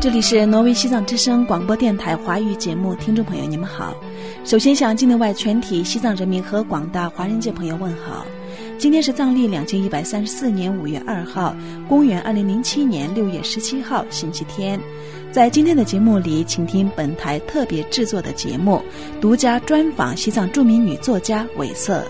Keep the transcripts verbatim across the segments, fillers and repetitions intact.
这里是挪威西藏之声广播电台华语节目，听众朋友你们好。首先向境内外全体西藏人民和广大华人界朋友问好。今天是藏历两千一百三十四年五月二号，公元二零零七年六月十七号，星期天。在今天的节目里，请听本台特别制作的节目，独家专访西藏著名女作家韦瑟。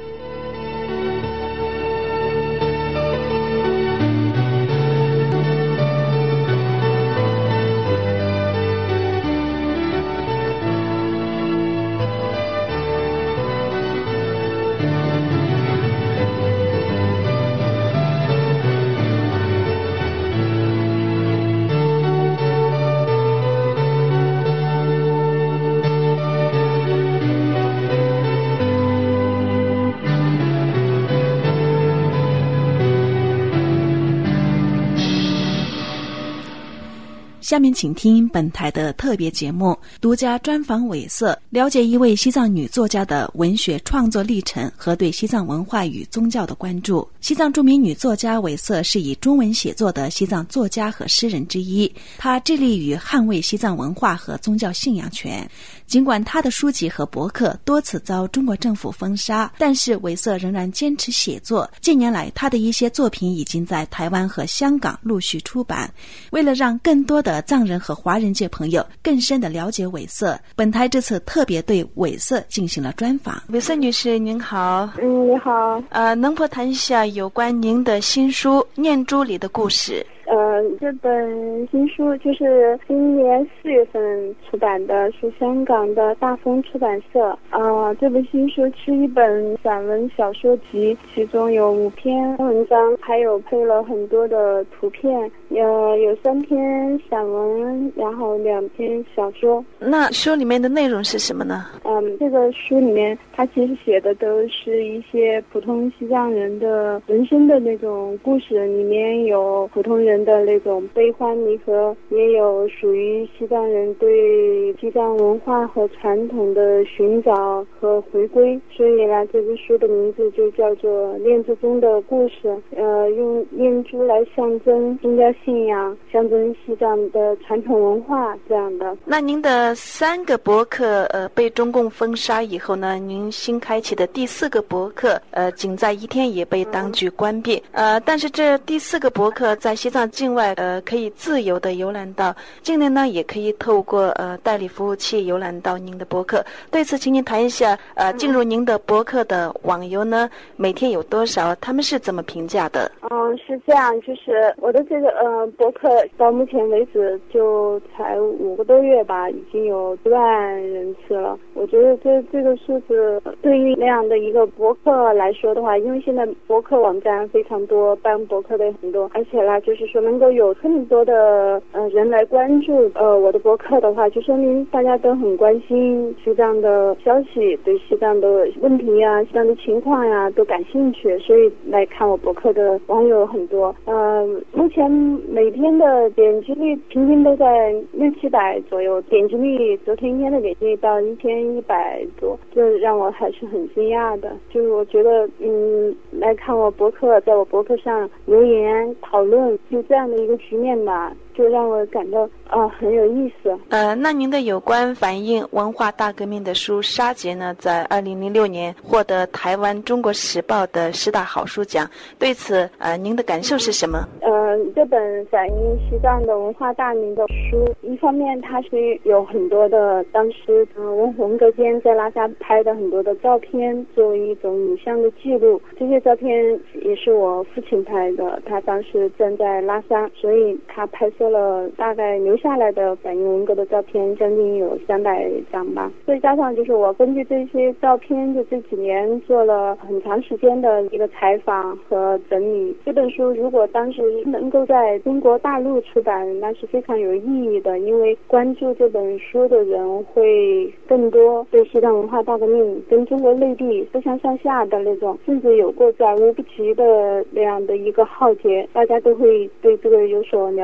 下面请听本台的特别节目，独家专访韦瑟，了解一位西藏女作家的文学创作历程和对西藏文化与宗教的关注。西藏著名女作家韦瑟是以中文写作的西藏作家和诗人之一，她致力于捍卫西藏文化和宗教信仰权。尽管她的书籍和博客多次遭中国政府封杀，但是韦瑟仍然坚持写作。近年来，她的一些作品已经在台湾和香港陆续出版。为了让更多的藏人和华人界朋友更深地了解韦瑟，本台这次特别对韦瑟进行了专访。韦瑟女士您好。 嗯，你好。 呃，能否谈一下有关您的新书《念珠里的故事》？ 呃，这本新书就是今年四月份出版的，是香港的大风出版社。呃，这本新书是一本散文小说集，其中有五篇文章，还有配了很多的图片，呃，有三篇散文，然后两篇小说。 那书里面的内容是什么呢？ 嗯，这个书里面它其实写的都是一些普通西藏人的人生的那种故事，里面有普通人的那种悲欢离合，也有属于西藏人对西藏文化和传统的寻找和回归。所以呢，这部书的名字就叫做《念珠中的故事》，呃，用念珠来象征宗教信仰，象征西藏的传统文化这样的。 那您的三个博客呃被中共封杀以后呢，您新开启的第四个博客呃仅在一天也被当局关闭。呃，但是这第四个博客在西藏境外呃可以自由的游览到，境内呢也可以透过呃代理服务器游览到您的博客。对此请您谈一下，呃进入您的博客的网游呢每天有多少，他们是怎么评价的？ 嗯，是这样，就是我的这个呃博客到目前为止就才五个多月吧，已经有一万人次了。我觉得这这个数字对于那样的一个博客来说的话，因为现在博客网站非常多，办博客的很多，而且呢就是说能够有这么多的呃人来关注呃我的博客的话，就说明大家都很关心西藏的消息，对西藏的问题呀、西藏的情况呀都感兴趣，所以来看我博客的网友很多。呃，目前每天的点击率平均都在六七百左右，点击率昨天一天的点击率到一天一百多，这让我还是很惊讶的。就是我觉得嗯，来看我博客，在我博客上留言讨论，就这样的一个局面吧，就让我感到啊、呃、很有意思。 呃，那您的有关反映文化大革命的书《沙结》呢，在二零零六年获得台湾《中国时报》的十大好书奖，对此呃您的感受是什么？ 呃，这本反映西藏的文化大革命的书，一方面它是有很多的当时呃文文革间在拉萨拍的很多的照片，作为一种影像的记录。这些照片也是我父亲拍的，他当时正在拉萨，所以他拍摄了大概留下来的反映文革的照片将近有三百张吧。再加上就是我根据这些照片，就这几年做了很长时间的一个采访和整理。这本书如果当时能够在中国大陆出版，那是非常有意义的，因为关注这本书的人会更多，对西藏文化大革命跟中国内地不相上下的那种，甚至有过转无不及的那样的一个浩劫，大家都会对这个有所了解。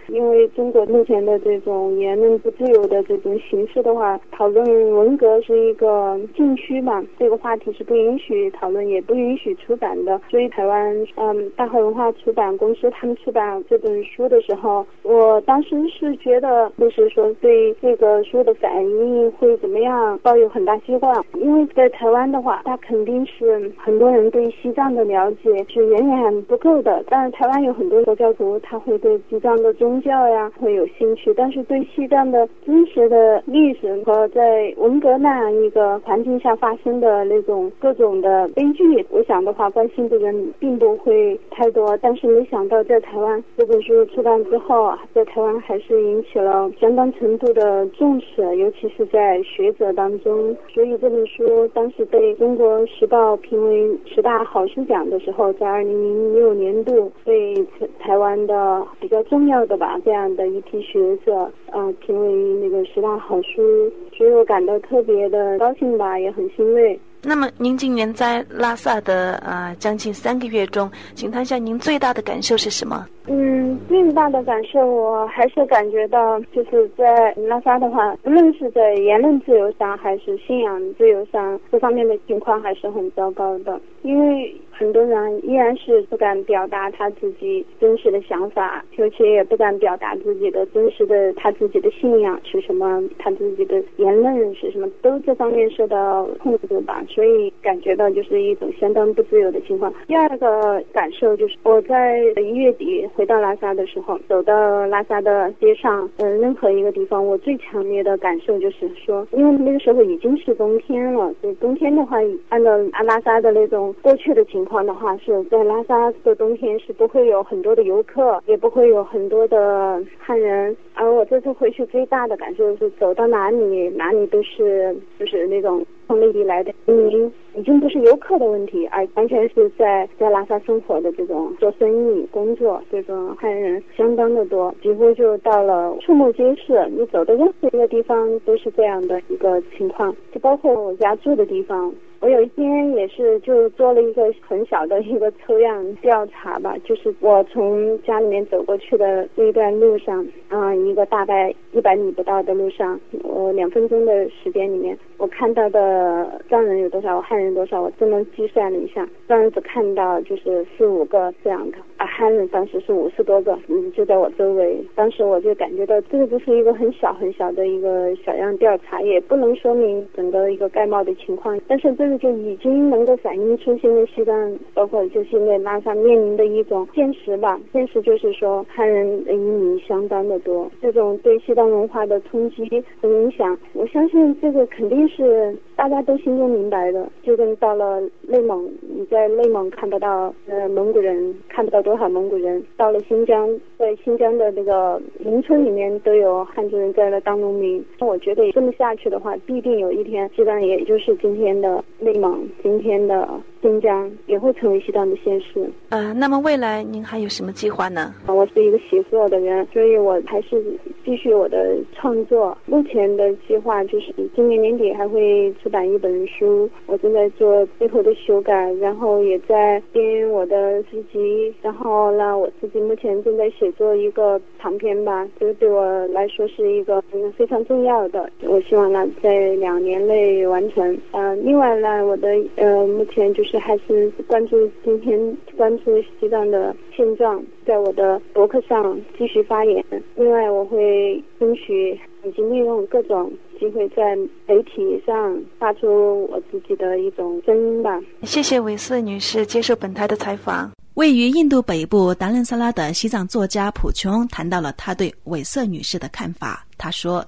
因为中国目前的这种言论不自由的这种形式的话，讨论文革是一个禁区嘛，这个话题是不允许讨论也不允许出版的。所以台湾嗯大和文化出版公司他们出版这本书的时候，我当时是觉得就是说对这个书的反应会怎么样抱有很大希望。因为在台湾的话，它肯定是很多人对西藏的了解是远远不够的，但是台湾有很多佛教徒他会对西藏的宗教呀会有兴趣，但是对西藏的真实的历史和在文革那样一个环境下发生的那种各种的悲剧，我想的话关心的人并不会太多。但是没想到在台湾这本书出版之后，在台湾还是引起了相当程度的重视，尤其是在学者当中。所以这本书当时被中国时报评为十大好书奖的时候，在二零零六年度被台湾的比较重要的吧这样的一批学者呃评为那个十大好书，所以我感到特别的高兴吧，也很欣慰。 那么您今年在拉萨的呃将近三个月中，请谈一下您最大的感受是什么？ 嗯，最大的感受我还是感觉到，就是在拉萨的话，无论是在言论自由上还是信仰自由上，这方面的情况还是很糟糕的。因为很多人依然是不敢表达他自己真实的想法，而且也不敢表达自己的真实的他自己的信仰是什么，他自己的言论是什么，都这方面受到控制吧，所以感觉到就是一种相当不自由的情况。第二个感受就是我在一月底回到拉萨的时候，走到拉萨的街上呃，任何一个地方，我最强烈的感受就是说，因为那个时候已经是冬天了，所以冬天的话按照拉萨的那种过去的情况的话，是在拉萨的冬天是不会有很多的游客，也不会有很多的汉人。而我这次回去最大的感受是，走到哪里哪里都是就是那种从内地来的移民，已经不是游客的问题，而完全是在在拉萨生活的这种做生意工作这种汉人相当的多，几乎就到了触目皆是，你走的任何一个地方都是这样的一个情况，就包括我家住的地方。我有一天也是就做了一个很小的一个抽样调查吧，就是我从家里面走过去的那一段路上啊、呃，一个大概一百米不到的路上，我两分钟的时间里面，我看到的藏人有多少，汉人多少，我真的计算了一下，藏人只看到就是四五个这样的，而汉人当时是五十多个，嗯，就在我周围。当时我就感觉到这个就是一个很小很小的一个小样调查，也不能说明整个一个概貌的情况，但是这个就已经能够反映出现在西藏，包括就现在拉萨面临的一种现实吧。现实就是说，汉人的移民相当的多，这种对西藏文化的冲击和影响，我相信这个肯定是大家都心中明白的。就跟到了内蒙，你在内蒙看不到呃蒙古人，看不到多少蒙古人；到了新疆，在新疆的这个农村里面都有汉族人在那当农民。我觉得这么下去的话，必定有一天西藏也就是今天的内蒙，今天的新疆也会成为西藏的现实。 呃，那么未来您还有什么计划呢？ 我是一个写作的人，所以我还是继续我的创作。目前的计划就是今年年底还会出版一本书，我正在做最后的修改，然后也在编我的诗集，然后呢，我自己目前正在写作一个长篇吧，这个对我来说是一个非常重要的，我希望呢在两年内完成。呃，另外呢，我的呃目前就是还是关注今天关注西藏的现状，在我的博客上继续发言。另外，我会争取以及利用各种机会在媒体上发出我自己的一种声音吧。 谢谢韦瑟女士接受本台的采访。位于印度北部达兰萨拉的西藏作家普琼谈到了他对韦瑟女士的看法。他说，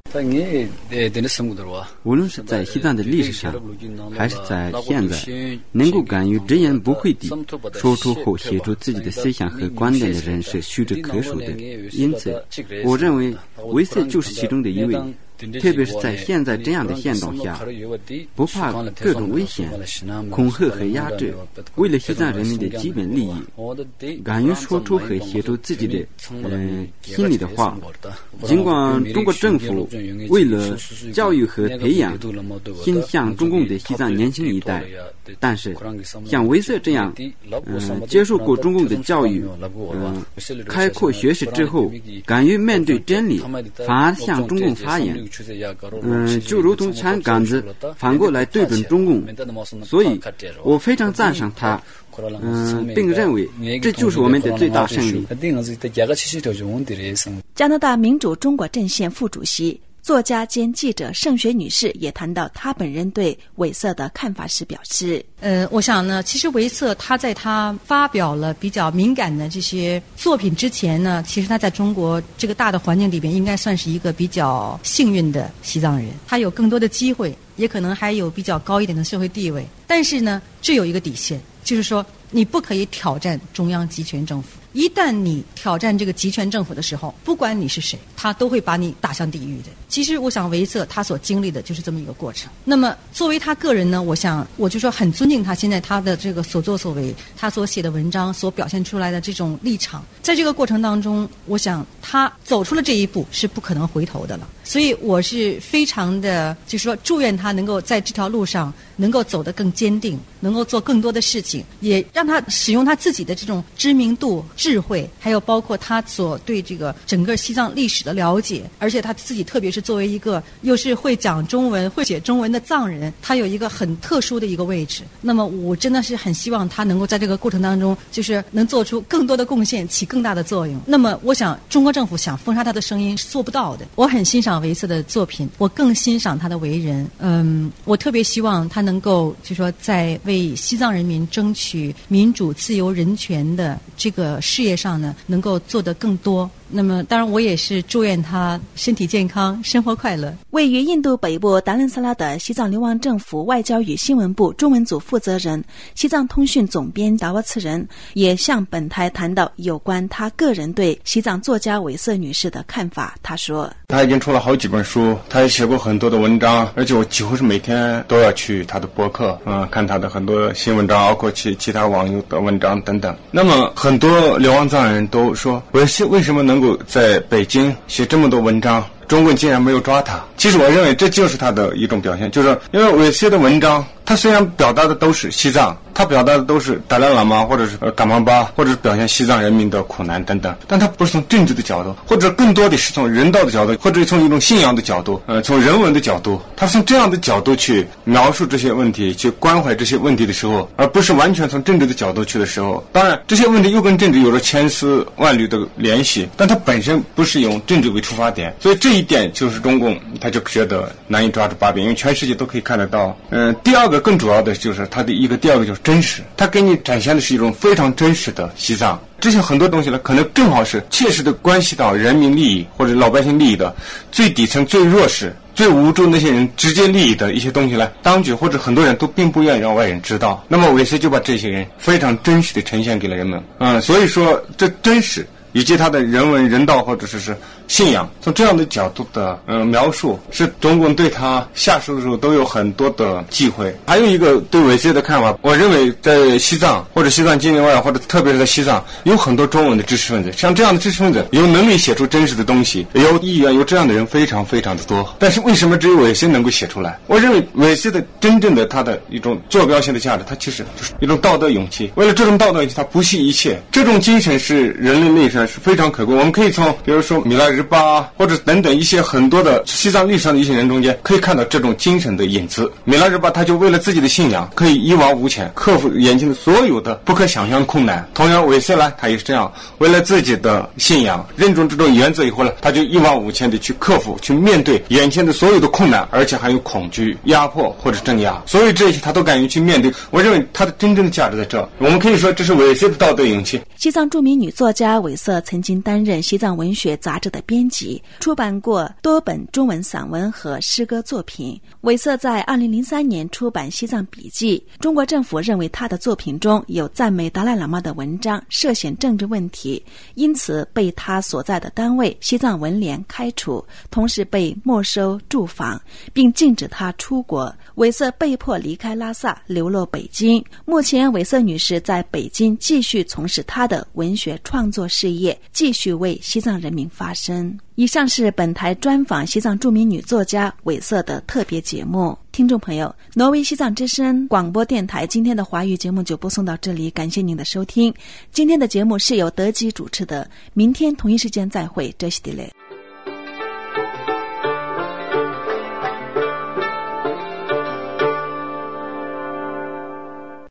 无论是在西藏的历史上，还是在现在，能够敢于直言不讳地说出后写出自己的思想和观点的人是屈指可数的。因此，我认为韦瑟就是其中的一位。 特别是在现在这样的现状下，不怕各种危险、恐吓和压制，为了西藏人民的基本利益，敢于说出和写出自己的嗯心里的话。尽管中国政府为了教育和培养心向中共的西藏年轻一代，但是像维瑟这样嗯接受过中共的教育，嗯开阔学识之后，敢于面对真理，反而向中共发言，嗯就如同枪杆子反过来对准中共。所以我非常赞赏他，嗯并认为这就是我们的最大胜利。 加拿大民主中国阵线副主席、作家兼记者盛雪女士也谈到她本人对韦瑟的看法时表示， 呃，我想呢，其实韦瑟他在他发表了比较敏感的这些作品之前呢，其实他在中国这个大的环境里边应该算是一个比较幸运的西藏人，他有更多的机会，也可能还有比较高一点的社会地位。但是呢，这有一个底线，就是说你不可以挑战中央集权政府。一旦你挑战这个集权政府的时候，不管你是谁，他都会把你打向地狱的。其实我想韦瑟他所经历的就是这么一个过程。那么作为他个人呢，我想我就说很尊敬他现在他的这个所作所为，他所写的文章所表现出来的这种立场，在这个过程当中，我想他走出了这一步是不可能回头的了。所以我是非常的就是说祝愿他能够在这条路上能够走得更坚定，能够做更多的事情，也让他使用他自己的这种知名度、智慧，还有包括他所对这个整个西藏历史的了解，而且他自己特别是作为一个又是会讲中文、会写中文的藏人，他有一个很特殊的一个位置。那么我真的是很希望他能够在这个过程当中，就是能做出更多的贡献，起更大的作用。那么我想中国政府想封杀他的声音是做不到的。我很欣赏韦瑟的作品，我更欣赏他的为人。嗯，我特别希望他能够就说在为西藏人民争取民主、自由、人权的这个事业上呢，能够做得更多。那么当然我也是祝愿他身体健康，生活快乐。 位于印度北部达兰萨拉的西藏流亡政府外交与新闻部中文组负责人、西藏通讯总编达沃茨人也向本台谈到有关他个人对西藏作家韦瑟女士的看法。他说， 他已经出了好几本书，他也写过很多的文章，而且我几乎是每天都要去他的博客嗯，看他的很多新文章，包括其其他网友的文章等等。那么很多流亡藏人都说，韦瑟为什么能够在北京写这么多文章，中共竟然没有抓他。其实我认为这就是他的一种表现，就是因为韦瑟的文章他虽然表达的都是西藏，他表达的都是达赖喇嘛或者是噶玛巴，或者是表现西藏人民的苦难等等，但他不是从政治的角度，或者更多的是从人道的角度，或者从一种信仰的角度，呃，从人文的角度，他从这样的角度去描述这些问题，去关怀这些问题的时候，而不是完全从政治的角度去的时候，当然这些问题又跟政治有着千丝万缕的联系，但他本身不是用政治为出发点，所以这一点就是中共他就觉得难以抓住把柄，因为全世界都可以看得到。嗯、呃，第二个更主要的就是他的一个第二个就是真实，他给你展现的是一种非常真实的西藏。这些很多东西呢，可能正好是切实的关系到人民利益或者老百姓利益的最底层、最弱势、最无助那些人直接利益的一些东西呢，当局或者很多人都并不愿意让外人知道。那么韦瑟就把这些人非常真实的呈现给了人们。嗯，所以说这真实以及他的人文、人道或者是是信仰，从这样的角度的呃描述，是中共对他下手的时候都有很多的忌讳。还有一个对韦瑟的看法，我认为在西藏或者西藏境内外，或者特别是在西藏，有很多中文的知识分子，像这样的知识分子有能力写出真实的东西，有意愿，有这样的人非常非常的多。但是为什么只有韦瑟能够写出来？我认为韦瑟的真正的他的一种坐标性的价值，它其实就是一种道德勇气。为了这种道德勇气，他不惜一切，这种精神是人类历史上是非常可贵。我们可以从比如说米拉日巴或者等等一些很多的西藏历史上的一些人中间可以看到这种精神的影子。米拉日巴他就为了自己的信仰可以一往无前，克服眼前的所有的不可想象的困难。同样韦瑟呢，他也是这样，为了自己的信仰认准这种原则以后呢，他就一往无前的去克服，去面对眼前的所有的困难，而且还有恐惧、压迫或者镇压，所以这些他都敢于去面对。我认为他的真正的价值在这，我们可以说这是韦瑟的道德勇气。 西藏著名女作家韦瑟瑟曾经担任西藏文学杂志的编辑，出版过多本中文散文和诗歌作品。韦瑟在二零零三年出版《西藏笔记》，中国政府认为他的作品中有赞美达赖喇嘛的文章涉嫌政治问题，因此被他所在的单位西藏文联开除，同时被没收住房，并禁止他出国。韦瑟被迫离开拉萨，流落北京。目前韦瑟女士在北京继续从事她的文学创作事业，继续为西藏人民发声。以上是本台专访西藏著名女作家韦瑟的特别节目。听众朋友，挪威西藏之声广播电台今天的华语节目就播送到这里，感谢您的收听。今天的节目是由德基主持的，明天同一时间再会，这是迪雷。